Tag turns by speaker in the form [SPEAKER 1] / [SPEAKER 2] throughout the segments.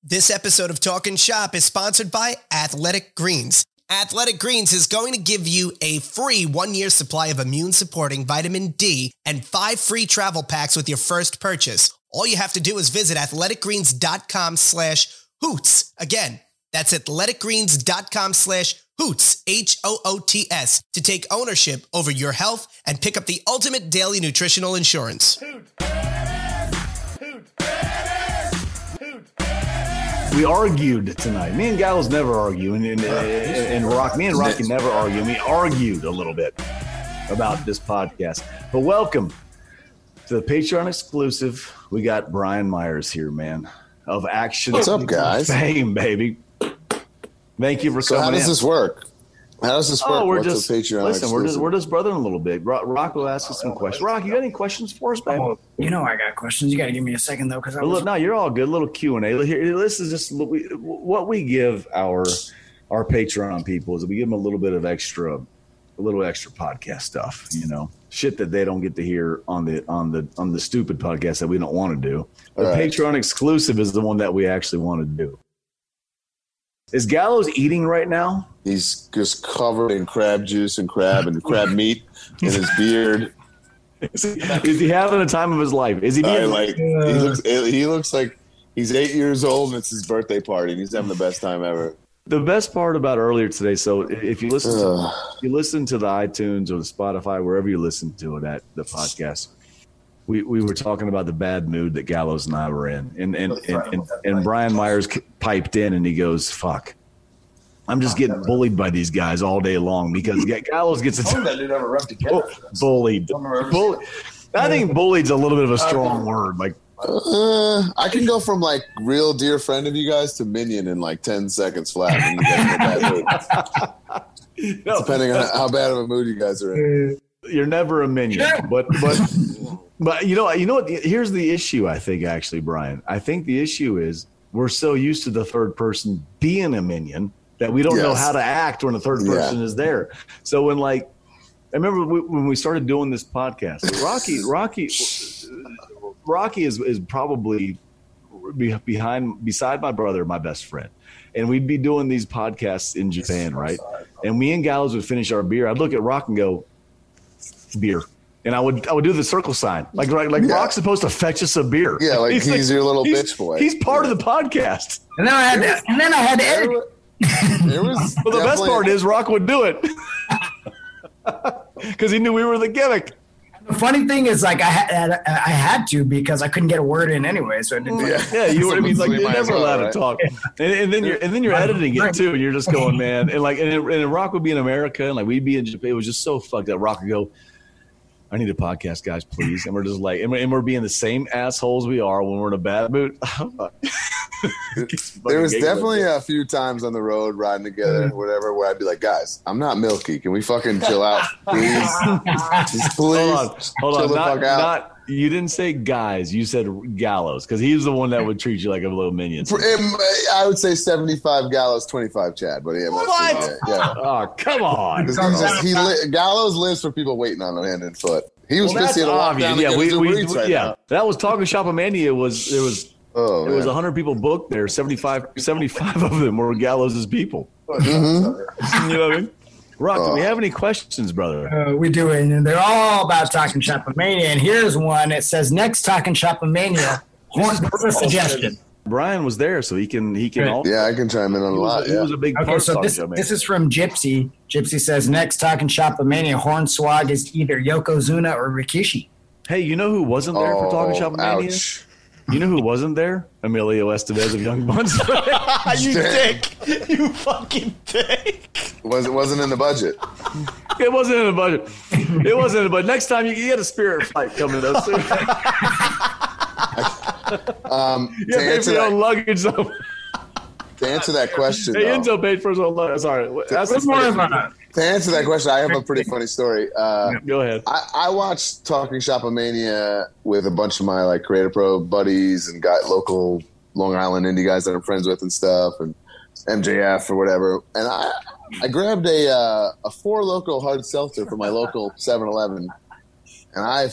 [SPEAKER 1] This episode of Talkin' Shop is sponsored by Athletic Greens. Athletic Greens is going to give you a free 1-year supply of immune-supporting vitamin D and 5 free travel packs with your first purchase. All you have to do is visit athleticgreens.com/hoots. Again, that's athleticgreens.com/hoots, HOOTS, to take ownership over your health and pick up the ultimate daily nutritional insurance.
[SPEAKER 2] We argued tonight. Me and Gallows never argue, and Rocky never argue. And we argued a little bit about this podcast. But welcome to the Patreon exclusive. We got Brian Myers here, man, of Action.
[SPEAKER 3] What's up, guys?
[SPEAKER 2] Fame, baby. Thank you for coming.
[SPEAKER 3] How does this work? How does this work?
[SPEAKER 2] Oh, we're
[SPEAKER 3] What's
[SPEAKER 2] just
[SPEAKER 3] a Patreon exclusive?
[SPEAKER 2] we're just brother in a little bit. Rock will ask us some questions. Rock, you got any questions for us, baby?
[SPEAKER 4] Oh, you know I got questions. You got to give me a second though, because
[SPEAKER 2] No, you're all good. A little Q&A. Here, this is just what we give our Patreon people is we give them a little extra podcast stuff. You know, shit that they don't get to hear on the stupid podcast that we don't want to do. The Patreon exclusive is the one that we actually want to do. Is Gallows eating right now?
[SPEAKER 3] He's just covered in crab juice and crab meat in his beard.
[SPEAKER 2] Is he having the time of his life? Is he?
[SPEAKER 3] He looks like he's 8 years old and it's his birthday party and he's having the best time ever.
[SPEAKER 2] The best part about earlier today. So if you listen to the iTunes or the Spotify, wherever you listen to it at the podcast, we were talking about the bad mood that Gallows and I were in, and Brian Myers piped in and he goes, "Fuck, I'm just getting bullied by these guys all day long because Gallows gets bullied. I think bullied's a little bit of a strong word. Like,
[SPEAKER 3] I can go from like real dear friend of you guys to minion in like 10 seconds flat. When you get in a bad mood. Depending on how bad of a mood you guys are in.
[SPEAKER 2] You're never a minion, but you know what? Here's the issue. I think actually, Brian. I think the issue is we're so used to the third person being a minion that we don't know how to act when the third person is there. So when I remember when we started doing this podcast, Rocky is probably beside my brother, my best friend, and we'd be doing these podcasts in Japan, right? And me and Gallows would finish our beer. I'd look at Rock and go, beer. And I would do the circle sign. Like Rock's supposed to fetch us a beer.
[SPEAKER 3] Yeah, like he's your little bitch boy.
[SPEAKER 2] He's part of the podcast.
[SPEAKER 4] And then I had to edit.
[SPEAKER 2] Well, the best part is Rock would do it. Because he knew we were the gimmick.
[SPEAKER 4] The funny thing is, like, I had to because I couldn't get a word in anyway, so I didn't.
[SPEAKER 2] Yeah, you were. I mean, like, you're never allowed to talk, and then you're editing it too, and you're just going, man, and Rock would be in America, and like we'd be in Japan. It was just so fucked up. Rock would go, I need a podcast, guys, please, and we're just like, and we're being the same assholes we are when we're in a bad mood.
[SPEAKER 3] There was definitely a few times on the road riding together, whatever, where I'd be like, guys, I'm not Milky. Can we fucking chill out, please? Just please.
[SPEAKER 2] Hold on.
[SPEAKER 3] Chill the fuck out.
[SPEAKER 2] You didn't say guys. You said Gallows because he's the one that would treat you like a little minion.
[SPEAKER 3] I would say 75 Gallows, 25 Chad. But yeah,
[SPEAKER 2] what? Yeah. Oh, come on.
[SPEAKER 3] Gallows lives for people waiting on him hand and foot. He was pissy at a lockdown.
[SPEAKER 2] Yeah, that was Talking Shop Mania. There was 100 people booked there. 75 of them were Gallows' people.
[SPEAKER 3] Mm-hmm.
[SPEAKER 2] You know what I mean? Rock, do we have any questions, brother?
[SPEAKER 4] We do, and they're all about Talking Shop-A-Mania. And here's one. It says, next Talking Shop-A-Mania, what's a suggestion?
[SPEAKER 2] Brian was there, so he can. Also,
[SPEAKER 3] yeah, I can chime in on a lot.
[SPEAKER 2] He was a big part of Talking Shop-A-Mania.
[SPEAKER 4] This is from Gypsy. Gypsy says, next Talking Shop-A-Mania, Hornswoggle is either Yokozuna or Rikishi.
[SPEAKER 2] Hey, you know who wasn't there for Talking Shop-A-Mania?
[SPEAKER 3] Ouch.
[SPEAKER 2] You know who wasn't there? Emilio Estevez of Young Buns. You dick. You fucking dick.
[SPEAKER 3] It wasn't in the budget.
[SPEAKER 2] It wasn't in the budget. It wasn't in the budget. Next time you get a Spirit flight coming up soon. You pay for your own luggage. To
[SPEAKER 3] answer that question,
[SPEAKER 2] hey, Enzo paid for his own luggage. Sorry.
[SPEAKER 3] To answer that question, I have a pretty funny story.
[SPEAKER 2] Go ahead.
[SPEAKER 3] I watched Talking Shop-A-Mania with a bunch of my like Creator Pro buddies and got local Long Island indie guys that I'm friends with and stuff, and MJF or whatever. And I grabbed a Four Loko hard seltzer from my local 7-Eleven, and I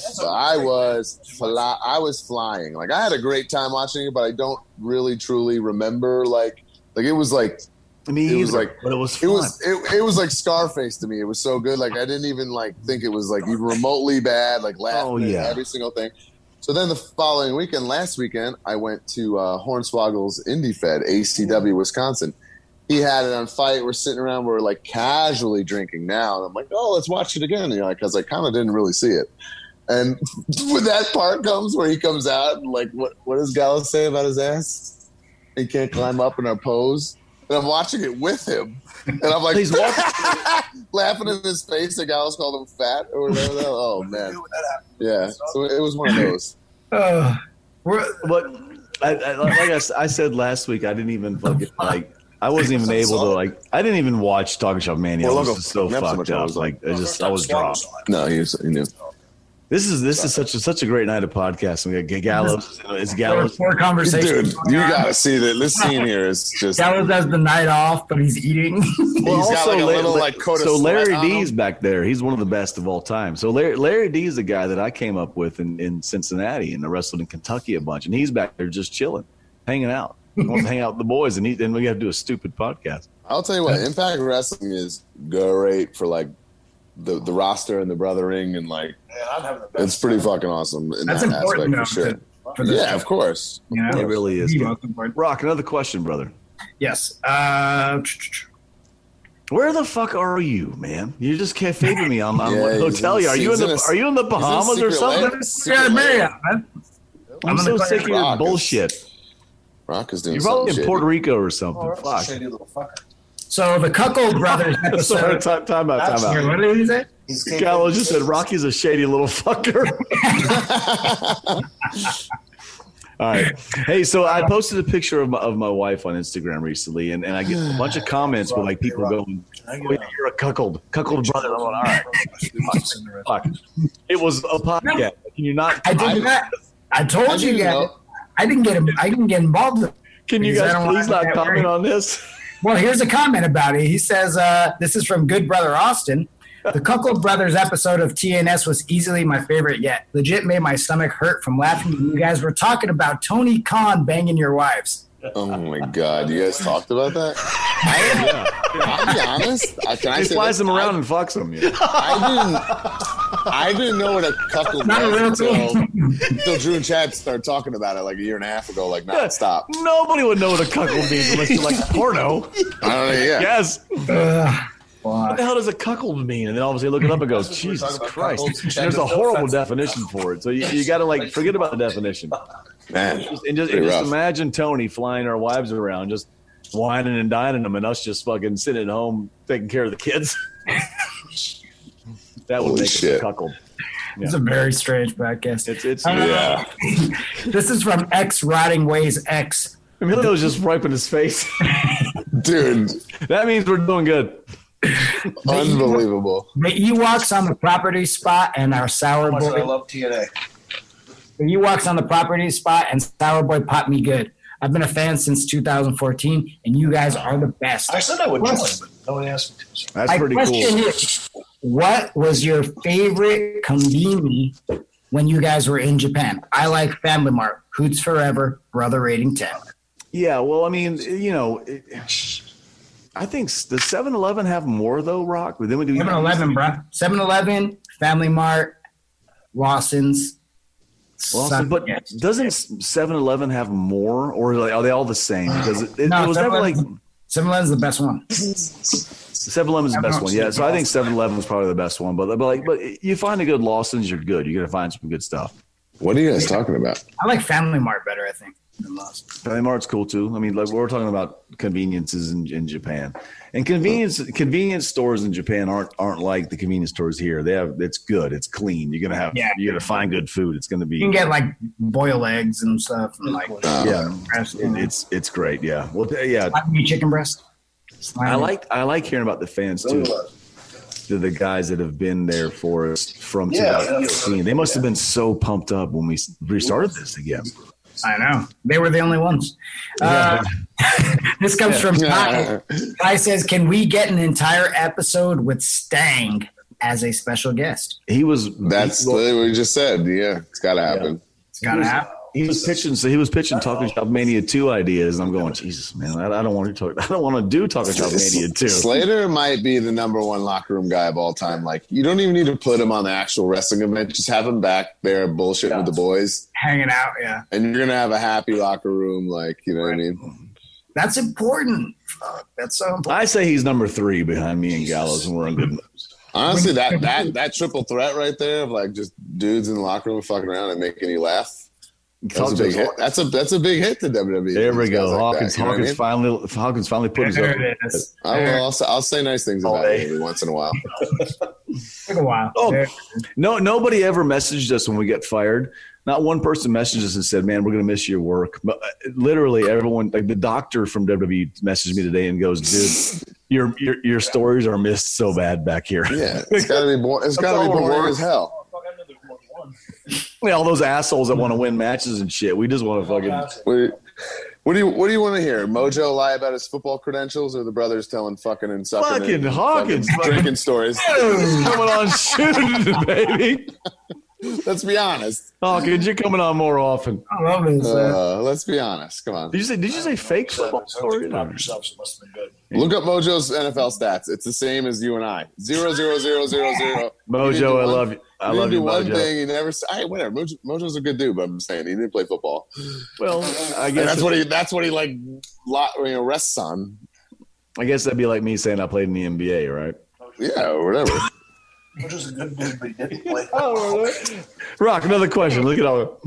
[SPEAKER 3] was flying. Like I had a great time watching it, but I don't really truly remember like it was like.
[SPEAKER 2] Me
[SPEAKER 3] it
[SPEAKER 2] either,
[SPEAKER 3] was like
[SPEAKER 2] but it was fun.
[SPEAKER 3] It was like Scarface to me. It was so good. Like I didn't even like think it was like even remotely bad. Like laughing at every single thing. So then the following weekend, last weekend, I went to Hornswoggle's Indie Fed, ACW, Wisconsin. He had it on Fight. We're sitting around. We're like casually drinking now, and I'm like, oh, let's watch it again. You know, because I kind of didn't really see it. And when that part comes where he comes out, and like, what does Gallows say about his ass? He can't climb up in our pose. And I'm watching it with him. And I'm like, he's laughing in his face. The Gallows called him fat or whatever. Oh, man. Yeah. So it was one of those.
[SPEAKER 2] But I said last week, I didn't even fucking like. I wasn't even able to like. I didn't even watch Talking Shop Mania. I was just so fucked up. Like I was dropped.
[SPEAKER 3] No, he knew.
[SPEAKER 2] This is such a great night of podcasting. We got Gallows. It's Gallows.
[SPEAKER 4] Four conversations.
[SPEAKER 3] Dude, you gotta see that. This scene here is just.
[SPEAKER 4] Gallows has the night off, but he's eating.
[SPEAKER 2] Well,
[SPEAKER 3] he's got like a little like coat of
[SPEAKER 2] so
[SPEAKER 3] sweat
[SPEAKER 2] Larry
[SPEAKER 3] on
[SPEAKER 2] D's
[SPEAKER 3] him.
[SPEAKER 2] back there. He's one of the best of all time. So Larry D is the guy that I came up with in Cincinnati, and I wrestled in Kentucky a bunch, and he's back there just chilling, hanging out. He wants to hang out with the boys, and we got to do a stupid podcast.
[SPEAKER 3] I'll tell you what, Impact Wrestling is great for like the roster and the brothering, and like it's pretty fucking awesome in
[SPEAKER 4] That's
[SPEAKER 3] that
[SPEAKER 4] important
[SPEAKER 3] aspect for sure. Yeah, of course.
[SPEAKER 4] You know?
[SPEAKER 2] It really is.
[SPEAKER 4] Yeah.
[SPEAKER 2] Rock, another question, brother.
[SPEAKER 4] Yes.
[SPEAKER 2] Where the fuck are you, man? You just can't favor me on what hotel. Are you in the Bahamas or something? I'm so sick of your bullshit.
[SPEAKER 3] Rock is doing
[SPEAKER 2] You're probably
[SPEAKER 3] something
[SPEAKER 2] in Puerto
[SPEAKER 3] shady.
[SPEAKER 2] Rico or something. Fuck.
[SPEAKER 5] Shady little fucker.
[SPEAKER 4] So the Cuckold Brothers episode.
[SPEAKER 2] Time out.
[SPEAKER 4] What did he say?
[SPEAKER 2] Gallo just said Rocky's a shady little fucker. All right. Hey, so I posted a picture of my wife on Instagram recently, and I get a bunch of comments with like people going, oh, "You're a cuckold brother." I'm like, all right. Fuck. It was a podcast. Can you not?
[SPEAKER 4] I did not. I told you guys. I didn't get involved.
[SPEAKER 2] Can you guys please not comment on this?
[SPEAKER 4] Well, here's a comment about it. He says, this is from Good Brother Austin. The Cuckold Brothers episode of TNS was easily my favorite yet. Legit made my stomach hurt from laughing when you guys were talking about Tony Khan banging your wives.
[SPEAKER 3] Oh my God! You guys talked about that? I'll be honest.
[SPEAKER 2] He flies them around and fucks them. Yeah.
[SPEAKER 3] I didn't know what a cuckold was until Drew and Chad started talking about it like a year and a half ago, like nonstop.
[SPEAKER 2] Nobody would know what a cuckold means unless you like porno.
[SPEAKER 3] I don't know. Yeah.
[SPEAKER 2] Yes. What the hell does a cuckold mean? And then obviously look it up and goes, Jesus Christ. And there's a horrible definition for it. So you got to like forget about the definition.
[SPEAKER 3] Man,
[SPEAKER 2] just imagine Tony flying our wives around, just whining and dining them, and us just fucking sitting at home taking care of the kids. That would make us a cuckold. Yeah.
[SPEAKER 4] It's a very strange podcast.
[SPEAKER 2] It's
[SPEAKER 4] This is from X Rotting Ways X.
[SPEAKER 2] Emilio was just wiping his face.
[SPEAKER 3] Dude.
[SPEAKER 2] That means we're doing good.
[SPEAKER 3] Unbelievable.
[SPEAKER 4] The Ewoks on the property spot and our sour boy.
[SPEAKER 5] I love TNA.
[SPEAKER 4] The Ewoks on the property spot and sour boy popped me good. I've been a fan since 2014, and you guys are the best.
[SPEAKER 5] I said I would join, but nobody asked me to.
[SPEAKER 2] That's pretty cool.
[SPEAKER 4] Is, what was your favorite conveni when you guys were in Japan? I like Family Mart, Hoots Forever, Brother Rating 10.
[SPEAKER 2] Yeah, well, I mean, you know, I think does 7-Eleven have more though, Rock? Then we do
[SPEAKER 4] 7-Eleven, bro. 7-Eleven, Family Mart, Lawson's.
[SPEAKER 2] But doesn't 7-Eleven have more, or are they all the same? Because it was never like
[SPEAKER 4] 7-Eleven's the best one.
[SPEAKER 2] 7-Eleven's the best one, yeah. So I think 7-Eleven was probably the best one. But you find a good Lawson's, you're good. You're gonna find some good stuff.
[SPEAKER 3] What are you guys talking about?
[SPEAKER 4] I like Family Mart better, I think, than Lawson's.
[SPEAKER 2] Family Mart's cool too. I mean, like we're talking about conveniences in Japan, and convenience stores in Japan aren't like the convenience stores here. It's good, it's clean. You're gonna find good food. It's gonna be.
[SPEAKER 4] You can get like boiled eggs and stuff, and like
[SPEAKER 2] it's great. Yeah, well, yeah.
[SPEAKER 4] Chicken breast.
[SPEAKER 2] I like hearing about the fans too. The guys that have been there for us from 2015. They must have been so pumped up when we restarted this again.
[SPEAKER 4] I know. They were the only ones. This comes from Ty. Ty says, can we get an entire episode with Stang? as a special guest.
[SPEAKER 3] That's what we just said. Yeah, it's got to happen.
[SPEAKER 4] Yeah. It's got to happen.
[SPEAKER 2] He was pitching Talking Shop Mania 2 ideas, and I'm going, Jesus, man, I don't want to do Talking Shop Mania 2.
[SPEAKER 3] Slater might be the number one locker room guy of all time. Like, you don't even need to put him on the actual wrestling event. Just have him back there bullshitting with the boys.
[SPEAKER 4] Hanging out, yeah.
[SPEAKER 3] And you're going to have a happy locker room, like, you know what I mean?
[SPEAKER 4] That's important. That's so important.
[SPEAKER 2] I say he's number 3 behind me and Gallows, and we're on good news.
[SPEAKER 3] Honestly, that triple threat right there of, like, just dudes in the locker room fucking around and making you laugh. That's a big hit. That's a big hit to WWE.
[SPEAKER 2] There we go.
[SPEAKER 3] Like
[SPEAKER 2] Hawkins finally put his up.
[SPEAKER 3] I'll say nice things about it every once in a while.
[SPEAKER 4] Took a while.
[SPEAKER 2] Oh, nobody ever messaged us when we get fired. Not one person messaged us and said, "Man, we're going to miss your work." But literally, everyone, like the doctor from WWE, messaged me today and goes, "Dude, your stories are missed so bad back here."
[SPEAKER 3] Yeah, it's got to be boring. It's got to be boring as hell.
[SPEAKER 2] Yeah, all those assholes that want to win matches and shit. We just want to fucking.
[SPEAKER 3] What do you want to hear? Mojo lie about his football credentials, or the brothers telling fucking and sucking
[SPEAKER 2] fucking Hawkins
[SPEAKER 3] drinking stories?
[SPEAKER 2] Coming on shooting, baby.
[SPEAKER 3] Let's be honest.
[SPEAKER 2] Hawkins, you're coming on more often.
[SPEAKER 4] I love it.
[SPEAKER 3] Let's be honest. Come on.
[SPEAKER 2] Did you say fake football story?
[SPEAKER 5] Yourself, so it must have been good.
[SPEAKER 3] Look up Mojo's NFL stats. It's the same as you and I. 0, 0, 0, 0, 0.
[SPEAKER 2] Mojo, I love you. I love you,
[SPEAKER 3] one
[SPEAKER 2] Mojo.
[SPEAKER 3] thing he never. Whatever. Mojo's a good dude, but I'm saying he didn't play football.
[SPEAKER 2] Well, I guess
[SPEAKER 3] that's what he like. Rests on.
[SPEAKER 2] I guess that'd be like me saying I played in the NBA, right?
[SPEAKER 3] Yeah, or whatever.
[SPEAKER 5] Which is a good dude, but he didn't play.
[SPEAKER 2] Rock, another question. Look at all.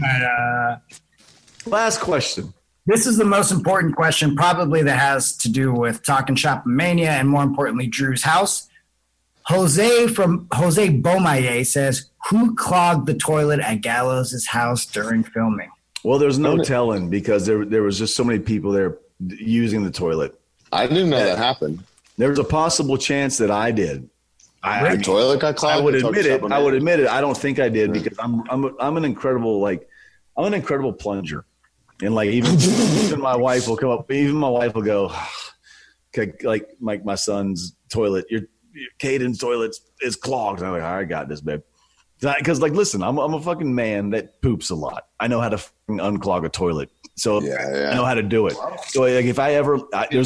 [SPEAKER 2] Last question.
[SPEAKER 4] This is the most important question, probably, that has to do with Talking Shop Mania and, more importantly, Drew's house. Jose Beaumaye says, "Who clogged the toilet at Gallows' house during filming?"
[SPEAKER 2] Well, there's no telling because there was just so many people there using the toilet.
[SPEAKER 3] I didn't know that happened.
[SPEAKER 2] There was a possible chance that I did.
[SPEAKER 3] The toilet got clogged.
[SPEAKER 2] I would admit it. I don't think I did because I'm an incredible plunger, and like even my wife will come up. Even my wife will go, like my son's toilet. Your Caden's toilet is clogged. And I'm like, I got this, babe. Because like, listen, I'm a fucking man that poops a lot. I know how to unclog a toilet, so I know how to do it. So like, if I ever, there's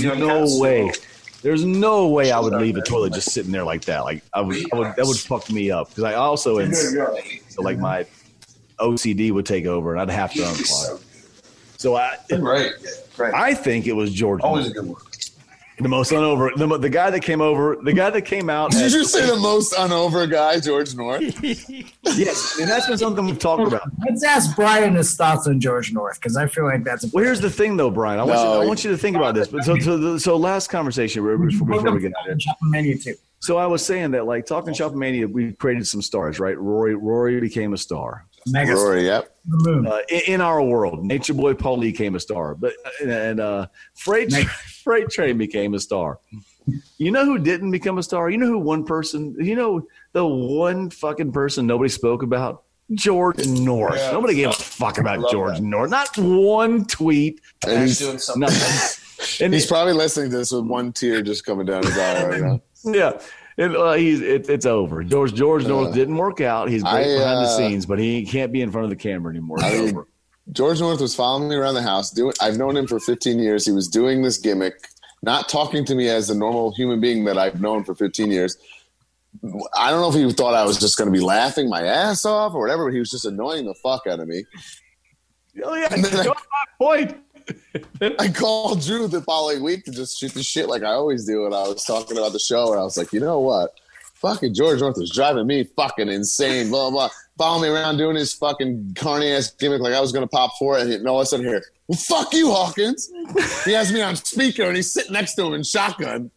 [SPEAKER 2] no way I would leave a toilet just sitting there like that. Like that would fuck me up because I also so like my OCD would take over and I'd have to unclog. So I think it was George.
[SPEAKER 5] Always a good one.
[SPEAKER 2] The most unover, the guy that came out.
[SPEAKER 3] Did you say the most unover guy, George North?
[SPEAKER 2] Yes, and that's been something we've talked about.
[SPEAKER 4] Let's ask Brian his thoughts on George North because I feel like that's.
[SPEAKER 2] Well, here's the thing, though, Brian. I want you to think about this. But so last conversation before we get
[SPEAKER 4] Mania too.
[SPEAKER 2] So I was saying that like Talking Shop Mania, we created some stars, right? Rory became a star.
[SPEAKER 3] Rory, yep.
[SPEAKER 2] In our world, Nature Boy Paulie became a star, but Freight Train became a star. You know who didn't become a star? You know who one person? You know the one fucking person nobody spoke about? George North. Yeah. Nobody gave a fuck about George North. Not one tweet.
[SPEAKER 3] And he's doing something. And he's probably listening to this with one tear just coming down his eye right now.
[SPEAKER 2] Yeah. It's over. George North didn't work out. He's great behind the scenes, but he can't be in front of the camera anymore. It's over.
[SPEAKER 3] George North was following me around the house. I've known him for 15 years. He was doing this gimmick, not talking to me as the normal human being that I've known for 15 years. I don't know if he thought I was just going to be laughing my ass off or whatever, but he was just annoying the fuck out of me.
[SPEAKER 2] Oh, yeah. Point.
[SPEAKER 3] I called Drew the following week to just shoot the shit like I always do, and I was talking about the show, and I was like, you know what? Fucking George North was driving me fucking insane, blah, blah, blah. Following me around doing his fucking carny-ass gimmick like I was going to pop for it, and all of a sudden here, well, fuck you, Hawkins. He has me on speaker, and he's sitting next to him in shotgun.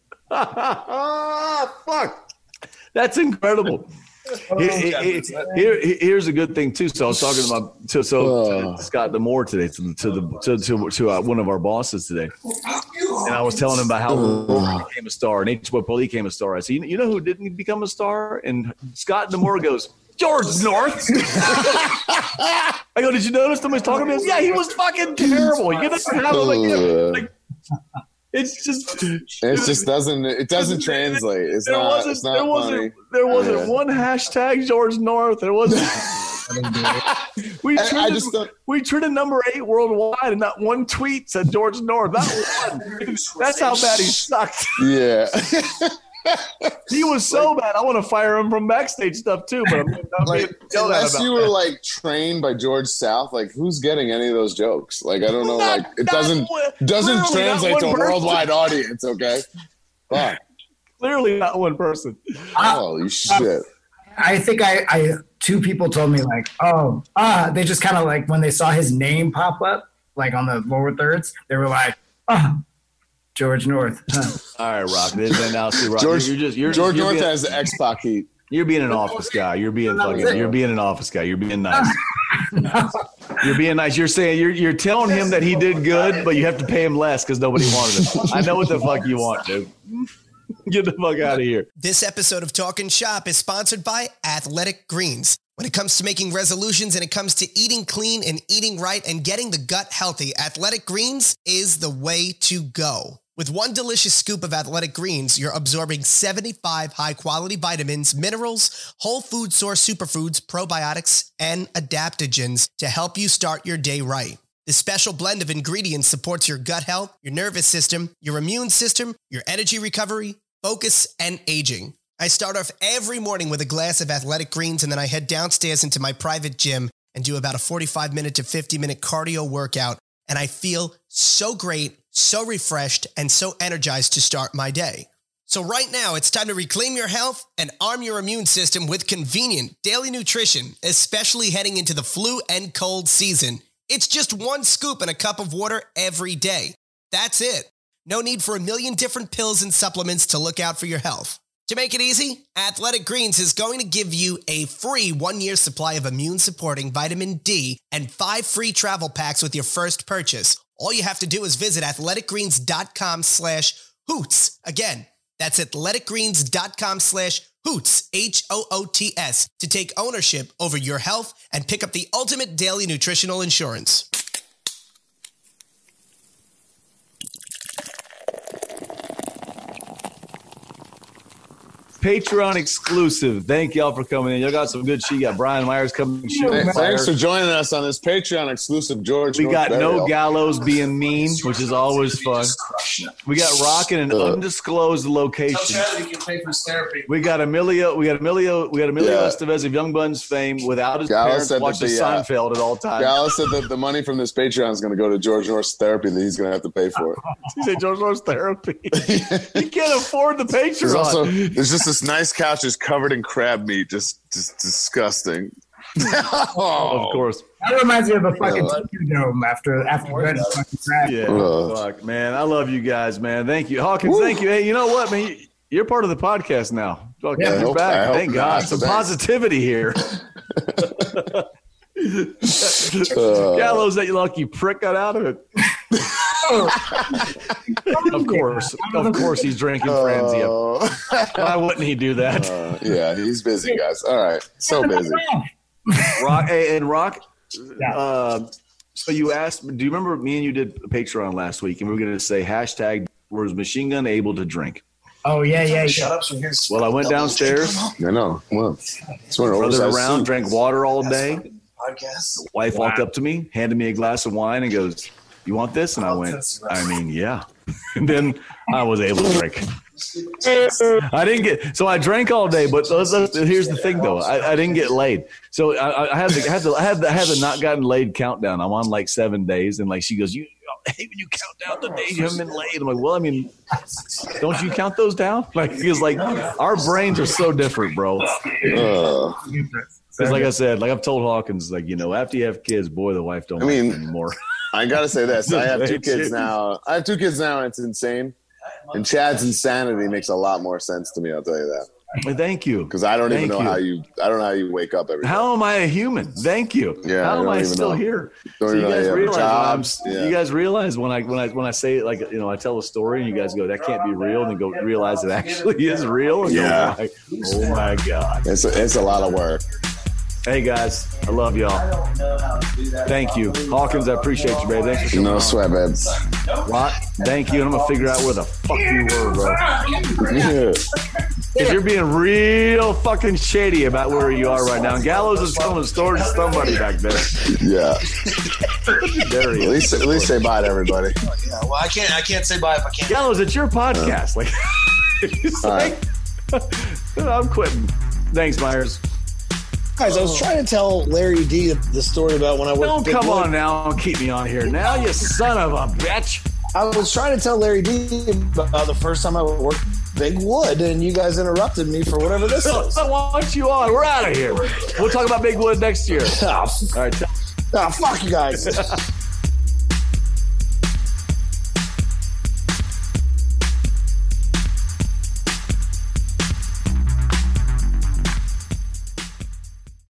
[SPEAKER 2] Fuck. That's incredible. Here's a good thing too. So I was talking to Scott D'Amore today, to one of our bosses today, and I was telling him about how Rory became a star and H-Boy Paulie became a star. I said, you know who didn't become a star? And Scott D'Amore goes, George North. I go, did you notice somebody's talking about him? Yeah, he was fucking terrible. You know how It's just
[SPEAKER 3] it doesn't translate. It's not funny.
[SPEAKER 2] There wasn't one hashtag George North. There wasn't. we trended number 8 worldwide, and not one tweet said George North. Not one. That's how bad he sucked.
[SPEAKER 3] Yeah.
[SPEAKER 2] He was so bad. I want to fire him from backstage stuff too. But
[SPEAKER 3] unless you were like trained by George South, like who's getting any of those jokes? Like I don't know. Like it doesn't translate to a worldwide audience. Okay. Fuck.
[SPEAKER 2] Clearly not one person.
[SPEAKER 3] Holy shit.
[SPEAKER 4] I think I 2 people told me like, they just kind of like when they saw his name pop up like on the lower thirds, they were like, George North.
[SPEAKER 2] All right, Rock. Now, see, Rock.
[SPEAKER 3] George North has the X-Pac heat.
[SPEAKER 2] You're being an office guy. You're being an office guy. You're being nice.
[SPEAKER 4] No.
[SPEAKER 2] You're being nice. You're saying you're telling him that he did good, but you have to pay him less because nobody wanted him. I know what the fuck you want, dude. Get the fuck out of here.
[SPEAKER 1] This episode of Talkin' Shop is sponsored by Athletic Greens. When it comes to making resolutions and it comes to eating clean and eating right and getting the gut healthy, Athletic Greens is the way to go. With one delicious scoop of Athletic Greens, you're absorbing 75 high-quality vitamins, minerals, whole food source superfoods, probiotics, and adaptogens to help you start your day right. This special blend of ingredients supports your gut health, your nervous system, your immune system, your energy recovery, focus, and aging. I start off every morning with a glass of Athletic Greens, and then I head downstairs into my private gym and do about a 45-minute to 50-minute cardio workout, and I feel so great, so refreshed, and so energized to start my day. So right now, it's time to reclaim your health and arm your immune system with convenient daily nutrition, especially heading into the flu and cold season. It's just one scoop in a cup of water every day. That's it. No need for a million different pills and supplements to look out for your health. To make it easy, Athletic Greens is going to give you a free 1-year supply of immune-supporting vitamin D and 5 free travel packs with your first purchase. All you have to do is visit athleticgreens.com/hoots. Again, that's athleticgreens.com/hoots, HOOTS, to take ownership over your health and pick up the ultimate daily nutritional insurance.
[SPEAKER 2] Patreon exclusive. Thank y'all for coming in. Y'all got some good shit. You got Brian Myers coming.
[SPEAKER 3] Thanks for joining us on this Patreon exclusive George.
[SPEAKER 2] We got No Gallows being mean, which is always fun. We got Rock in an undisclosed location. We got Emilio Estevez of Young Buns fame without his parents watching Seinfeld at all times.
[SPEAKER 3] Gallows said that the money from this Patreon is going to go to George North's therapy that he's going to have to pay for it.
[SPEAKER 2] He said George North's therapy. He can't afford the Patreon.
[SPEAKER 3] There's just this nice couch is covered in crab meat, just disgusting.
[SPEAKER 2] Of course.
[SPEAKER 4] That reminds me of a fucking Tokyo Dome after fucking crab.
[SPEAKER 2] Yeah, fuck, man. I love you guys, man. Thank you. Hawkins, thank you. Hey, you know what, man? You're part of the podcast now. You're back. Thank God. Some positivity here. Gallows, that lucky prick got out of it. Of course, he's drinking Franzia. Why wouldn't he do that?
[SPEAKER 3] Yeah, he's busy, guys. All right, so busy.
[SPEAKER 2] Rock. So you asked, do you remember me and you did a Patreon last week, and we were going to say hashtag was Machine Gun able to drink?
[SPEAKER 4] Oh yeah.
[SPEAKER 5] Shut up. So here's
[SPEAKER 2] well, I went downstairs.
[SPEAKER 3] I know. Well,
[SPEAKER 2] brother around, drank water all day.
[SPEAKER 5] podcast.
[SPEAKER 2] Wife walked up to me, handed me a glass of wine, and goes, "You want this?" And I went, "I mean, yeah." And then I was able to drink. I didn't get so I drank all day, but here's the thing though, I didn't get laid. So I had the not gotten laid countdown. I'm on like 7 days, and like she goes, "You hate when you count down the days you haven't been laid." I'm like, well, I mean, don't you count those down? Like, because like our brains are so different, bro. Because like I said, like I've told Hawkins, like, you know, after you have kids, boy, the wife don't like anymore.
[SPEAKER 3] I gotta say this: I have 2 kids now. And it's insane. And Chad's insanity makes a lot more sense to me. I'll tell you that.
[SPEAKER 2] Well, thank you.
[SPEAKER 3] Because I don't even know how you. I don't know how you wake up every day.
[SPEAKER 2] How am I a human? Thank you.
[SPEAKER 3] Yeah.
[SPEAKER 2] How am I still here? So you guys realize you guys realize when I say it, like, you know, I tell a story and you guys go, that can't be real, and then go realize it actually is real. And go like, oh my God.
[SPEAKER 3] It's a lot of work.
[SPEAKER 2] Hey, guys. I love y'all. Thank you. Hawkins, I appreciate you, baby. Thanks for coming.
[SPEAKER 3] No sweat, babes.
[SPEAKER 2] Lot, thank you. And I'm going to figure out where the fuck you were, bro.
[SPEAKER 3] Yeah.
[SPEAKER 2] Because you're being real fucking shady about where you are right now. And Gallows is telling a story to somebody back there.
[SPEAKER 3] Yeah.
[SPEAKER 2] There he is.
[SPEAKER 3] At least say bye to everybody.
[SPEAKER 5] Yeah, well, I can't say bye if I can't.
[SPEAKER 2] Gallows, it's your podcast. Like, I'm quitting. Thanks, Myers.
[SPEAKER 6] Guys, I was trying to tell Larry D the story about when I worked.
[SPEAKER 2] Don't come on now and keep me on here. Now, you son of a bitch.
[SPEAKER 6] I was trying to tell Larry D about the first time I worked Big Wood, and you guys interrupted me for whatever this is.
[SPEAKER 2] I want you on. We're out of here. We'll talk about Big Wood next year. All right.
[SPEAKER 6] Fuck you guys.